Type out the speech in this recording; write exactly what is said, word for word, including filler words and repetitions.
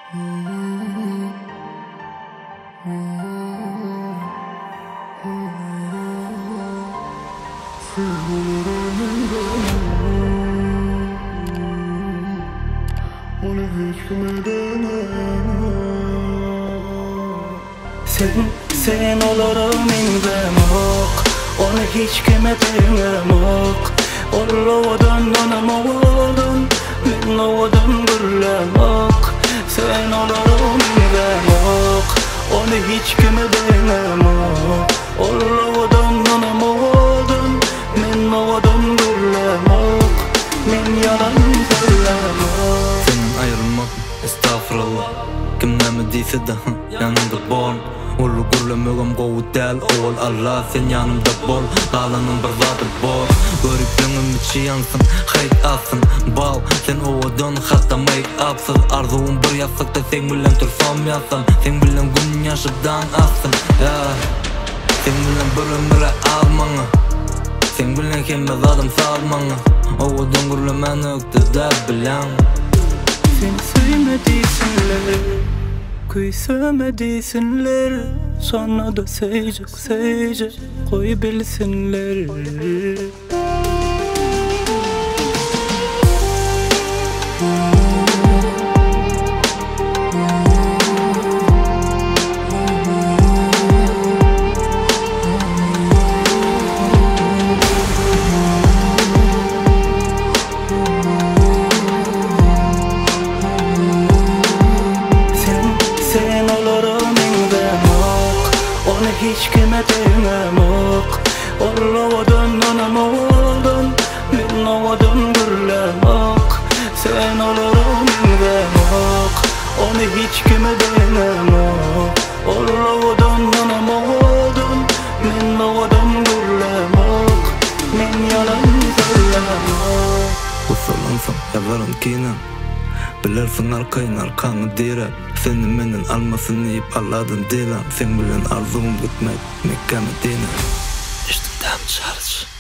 Sen, sen olaram indim ok, onu hiç kime demem ok. Ollavadan anam ovadan, men ovadan gürlem ok. Sen olaram indim ok, onu hiç kime demem ok. Ollavadan anam ovadan, men ovadan gürlem ok. Men yalan söylem ok. Senin ayrılmak, estağfurullah. Kim näme diýse de yanımda bol. Ulu gürlemegem gowy däl, ol Allah sen yanımda bol. Galanın bir zady bol. Görüklüňüm içi yansın, haýt alsın. Bal, sen owadan hatta make upsız. Arzuwum bir ýaşakda sen bilen tursam ýasam. Sen bilen gün ýaşydan aksın. Ya, sen bilen bir ömre almaňa. Sen bilen hemme zadym salmaňa. Owadan gürlemen ökde däl bilen. Seni sevmedisinler, kuy sevmedisinler. Sonra da sevecek sevecek koy bilsinler. Sen olaram indim ok, onu hiç kime demem ok. Ollavadan anam ovadan, men ovadan gürlem ok. Sen olaram indim ok, onu hiç kime demem ok. Ollavadan anam ovadan, men ovadan gürlem ok. Men yalan söylem ok. Usalansam yavarım kina, bilersin arkayn arkaňy direp. Seni menden almasyn diýip alladyn diýlen. Sen bilen arzuwum gitmek Mekke Medine. İşte tam çarşı.